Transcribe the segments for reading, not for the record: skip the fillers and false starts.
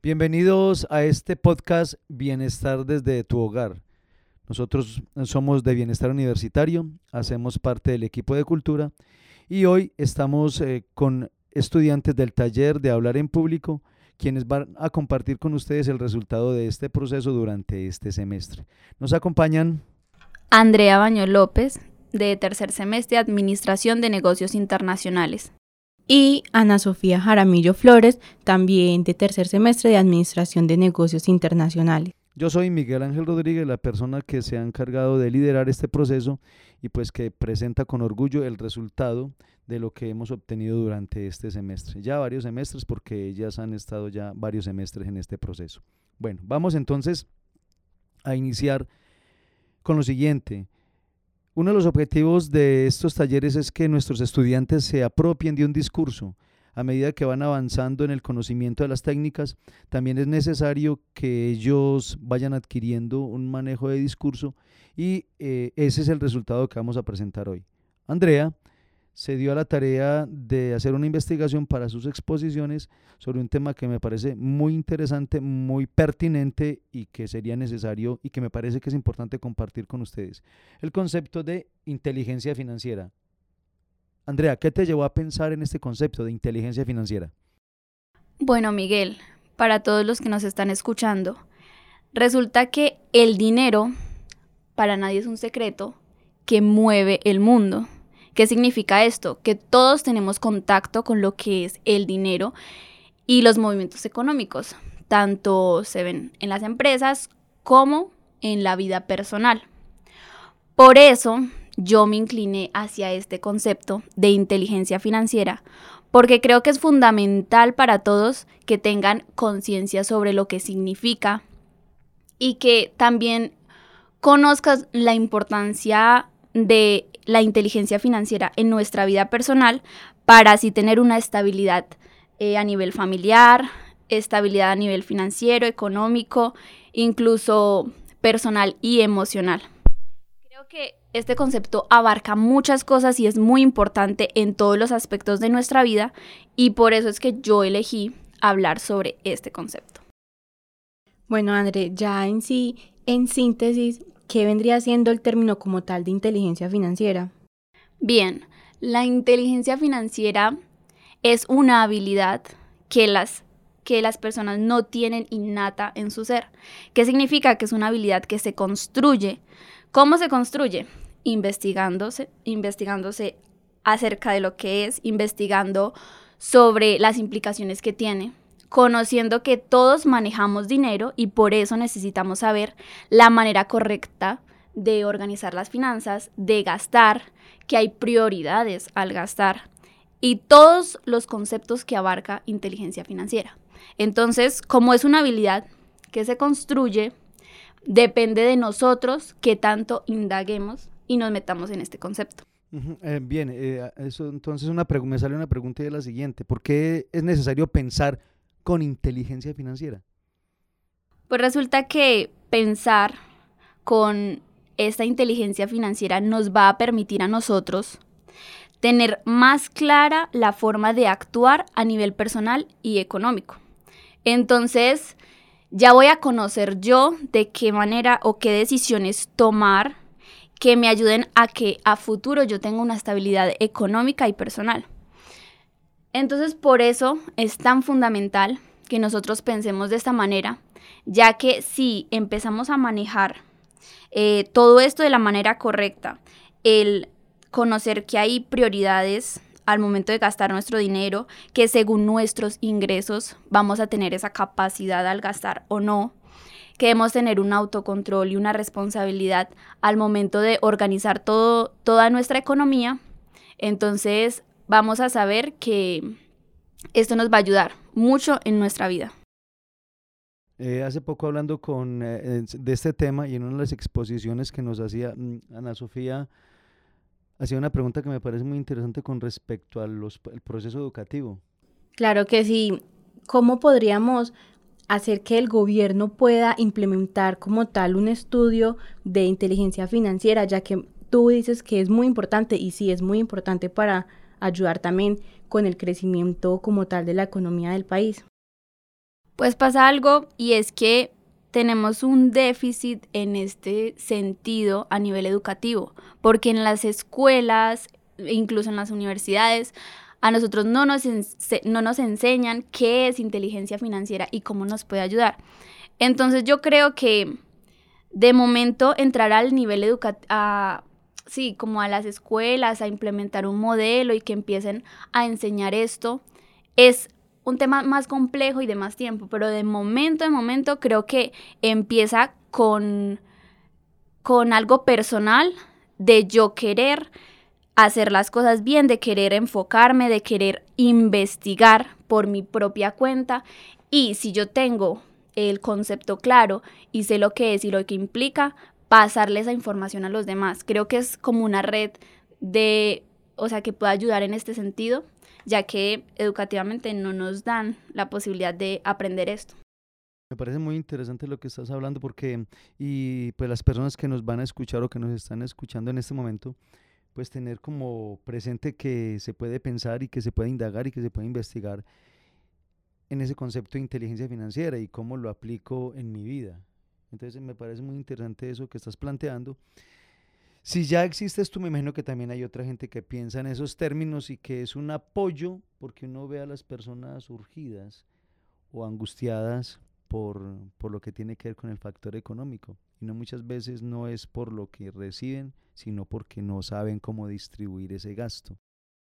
Bienvenidos a este podcast Bienestar desde tu hogar. Nosotros somos de Bienestar Universitario, hacemos parte del equipo de cultura y hoy estamos con estudiantes del taller de hablar en público, quienes van a compartir con ustedes el resultado de este proceso durante este semestre. Nos acompañan Andrea Baño López, de tercer semestre de Administración de Negocios Internacionales. Y Ana Sofía Jaramillo Flores, también de tercer semestre de Administración de Negocios Internacionales. Yo soy Miguel Ángel Rodríguez, la persona que se ha encargado de liderar este proceso y pues que presenta con orgullo el resultado de lo que hemos obtenido durante este semestre. Ya varios semestres, porque ellas han estado ya varios semestres en este proceso. Bueno, vamos entonces a iniciar con lo siguiente. Uno de los objetivos de estos talleres es que nuestros estudiantes se apropien de un discurso. A medida que van avanzando en el conocimiento de las técnicas, también es necesario que ellos vayan adquiriendo un manejo de discurso y ese es el resultado que vamos a presentar hoy. Andrea se dio a la tarea de hacer una investigación para sus exposiciones sobre un tema que me parece muy interesante, muy pertinente y que sería necesario y que me parece que es importante compartir con ustedes. El concepto de inteligencia financiera. Andrea, ¿qué te llevó a pensar en este concepto de inteligencia financiera? Bueno, Miguel, para todos los que nos están escuchando, resulta que el dinero, para nadie es un secreto, que mueve el mundo. ¿Qué significa esto? Que todos tenemos contacto con lo que es el dinero y los movimientos económicos, tanto se ven en las empresas como en la vida personal. Por eso yo me incliné hacia este concepto de inteligencia financiera, porque creo que es fundamental para todos que tengan conciencia sobre lo que significa y que también conozcas la importancia de la inteligencia financiera en nuestra vida personal para así tener una estabilidad a nivel familiar, estabilidad a nivel financiero, económico, incluso personal y emocional. Creo que este concepto abarca muchas cosas y es muy importante en todos los aspectos de nuestra vida y por eso es que yo elegí hablar sobre este concepto. Bueno, André, ya en síntesis, ¿qué vendría siendo el término como tal de inteligencia financiera? Bien, la inteligencia financiera es una habilidad que las personas no tienen innata en su ser. ¿Qué significa? Que es una habilidad que se construye. ¿Cómo se construye? Investigándose acerca de lo que es, investigando sobre las implicaciones que tiene, conociendo que todos manejamos dinero y por eso necesitamos saber la manera correcta de organizar las finanzas, de gastar, que hay prioridades al gastar y todos los conceptos que abarca inteligencia financiera. Entonces, como es una habilidad que se construye, depende de nosotros qué tanto indaguemos y nos metamos en este concepto. Bien, eso entonces me sale una pregunta y es la siguiente. ¿Por qué es necesario pensar con inteligencia financiera? Pues resulta que pensar con esta inteligencia financiera nos va a permitir a nosotros tener más clara la forma de actuar a nivel personal y económico. Entonces, ya voy a conocer yo de qué manera o qué decisiones tomar que me ayuden a que a futuro yo tenga una estabilidad económica y personal. Entonces, por eso es tan fundamental que nosotros pensemos de esta manera, ya que si empezamos a manejar todo esto de la manera correcta, el conocer que hay prioridades al momento de gastar nuestro dinero, que según nuestros ingresos vamos a tener esa capacidad al gastar o no, que debemos tener un autocontrol y una responsabilidad al momento de organizar toda nuestra economía, entonces vamos a saber que esto nos va a ayudar mucho en nuestra vida. Hace poco hablando de este tema y en una de las exposiciones que nos hacía Ana Sofía, hacía una pregunta que me parece muy interesante con respecto al proceso educativo. Claro que sí. ¿Cómo podríamos hacer que el gobierno pueda implementar como tal un estudio de inteligencia financiera, ya que tú dices que es muy importante y sí es muy importante para ayudar también con el crecimiento como tal de la economía del país? Pues pasa algo y es que tenemos un déficit en este sentido a nivel educativo, porque en las escuelas, incluso en las universidades, a nosotros no nos enseñan qué es inteligencia financiera y cómo nos puede ayudar. Entonces yo creo que de momento entrar al nivel educativo, sí, como a las escuelas, a implementar un modelo y que empiecen a enseñar esto, es un tema más complejo y de más tiempo, pero de momento creo que empieza con algo personal, de yo querer hacer las cosas bien, de querer enfocarme, de querer investigar por mi propia cuenta. Y si yo tengo el concepto claro y sé lo que es y lo que implica, pasarle esa información a los demás. Creo que es como una red que pueda ayudar en este sentido, ya que educativamente no nos dan la posibilidad de aprender esto. Me parece muy interesante lo que estás hablando y pues las personas que nos van a escuchar o que nos están escuchando en este momento, pues tener como presente que se puede pensar y que se puede indagar y que se puede investigar en ese concepto de inteligencia financiera y cómo lo aplico en mi vida. Entonces me parece muy interesante eso que estás planteando. Si ya existes tú, me imagino que también hay otra gente que piensa en esos términos y que es un apoyo porque uno ve a las personas urgidas o angustiadas por lo que tiene que ver con el factor económico. Y no muchas veces no es por lo que reciben, sino porque no saben cómo distribuir ese gasto.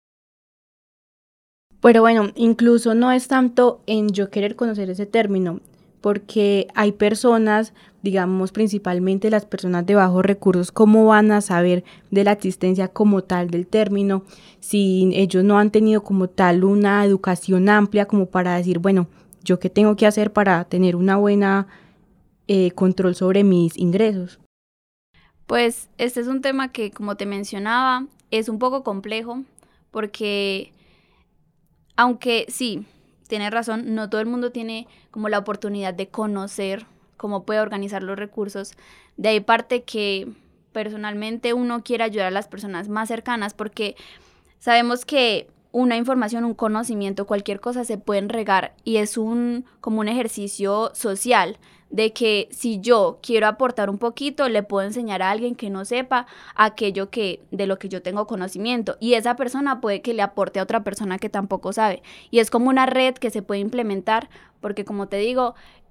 Pero bueno, incluso no es tanto en yo querer conocer ese término, porque hay personas, digamos principalmente las personas de bajos recursos, ¿cómo van a saber de la existencia como tal del término si ellos no han tenido como tal una educación amplia como para decir, bueno, yo qué tengo que hacer para tener una buena control sobre mis ingresos? Pues este es un tema que, como te mencionaba, es un poco complejo porque, aunque sí, tienes razón, no todo el mundo tiene como la oportunidad de conocer cómo puede organizar los recursos. De ahí parte que personalmente uno quiere ayudar a las personas más cercanas porque sabemos que una información, un conocimiento, cualquier cosa se pueden regar y es como un ejercicio social de que si yo quiero aportar un poquito, le puedo enseñar a alguien que no sepa aquello de lo que yo tengo conocimiento y esa persona puede que le aporte a otra persona que tampoco sabe. Y es como una red que se puede implementar porque, como te digo,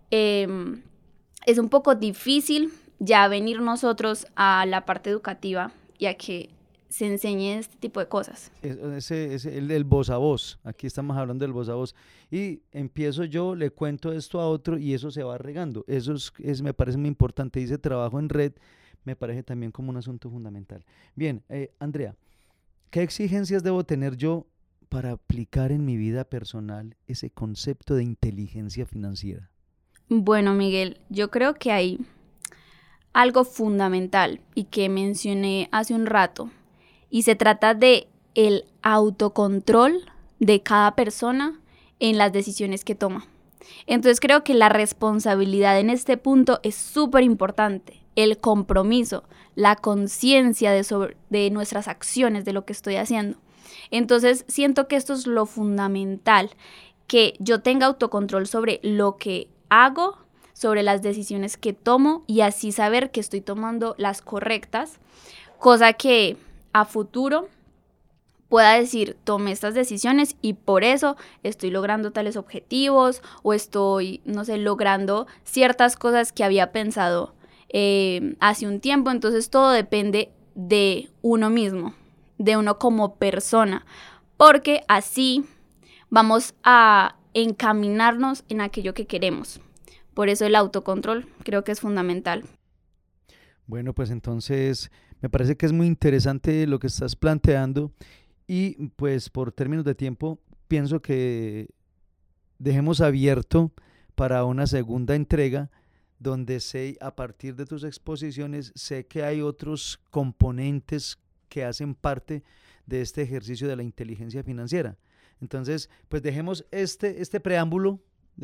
es un poco difícil ya venir nosotros a la parte educativa y a que se enseñe este tipo de cosas. El voz a voz, aquí estamos hablando del voz a voz, y empiezo yo, le cuento esto a otro y eso se va regando, eso me parece muy importante, y ese trabajo en red me parece también como un asunto fundamental. Bien, Andrea, ¿qué exigencias debo tener yo para aplicar en mi vida personal ese concepto de inteligencia financiera? Bueno, Miguel, yo creo que hay algo fundamental y que mencioné hace un rato, y se trata de el autocontrol de cada persona en las decisiones que toma. Entonces creo que la responsabilidad en este punto es súper importante, el compromiso, la conciencia de nuestras acciones, de lo que estoy haciendo. Entonces siento que esto es lo fundamental, que yo tenga autocontrol sobre lo que hago, sobre las decisiones que tomo y así saber que estoy tomando las correctas, cosa que a futuro pueda decir, tomé estas decisiones y por eso estoy logrando tales objetivos o estoy, no sé, logrando ciertas cosas que había pensado hace un tiempo. Entonces todo depende de uno mismo, de uno como persona, porque así vamos a encaminarnos en aquello que queremos. Por eso el autocontrol creo que es fundamental. Bueno, pues entonces me parece que es muy interesante lo que estás planteando y pues por términos de tiempo pienso que dejemos abierto para una segunda entrega donde sé, a partir de tus exposiciones, sé que hay otros componentes que hacen parte de este ejercicio de la inteligencia financiera. Entonces, pues dejemos este preámbulo,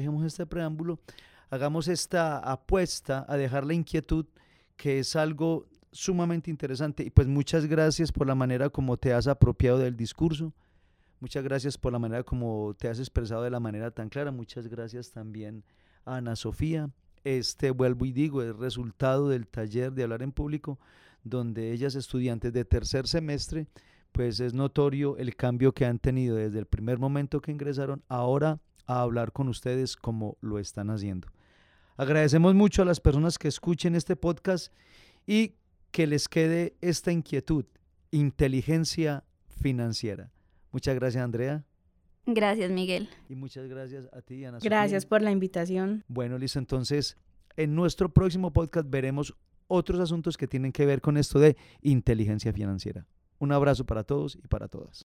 hagamos esta apuesta a dejar la inquietud, que es algo sumamente interesante. Y pues muchas gracias por la manera como te has apropiado del discurso, muchas gracias por la manera como te has expresado de la manera tan clara, muchas gracias también a Ana Sofía. Vuelvo y digo, es resultado del taller de hablar en público, donde ellas estudiantes de tercer semestre, pues es notorio el cambio que han tenido desde el primer momento que ingresaron ahora a hablar con ustedes como lo están haciendo. Agradecemos mucho a las personas que escuchen este podcast y que les quede esta inquietud, inteligencia financiera. Muchas gracias, Andrea. Gracias, Miguel. Y muchas gracias a ti, Ana Sofía. Gracias por la invitación. Bueno, listo. Entonces, en nuestro próximo podcast veremos otros asuntos que tienen que ver con esto de inteligencia financiera. Un abrazo para todos y para todas.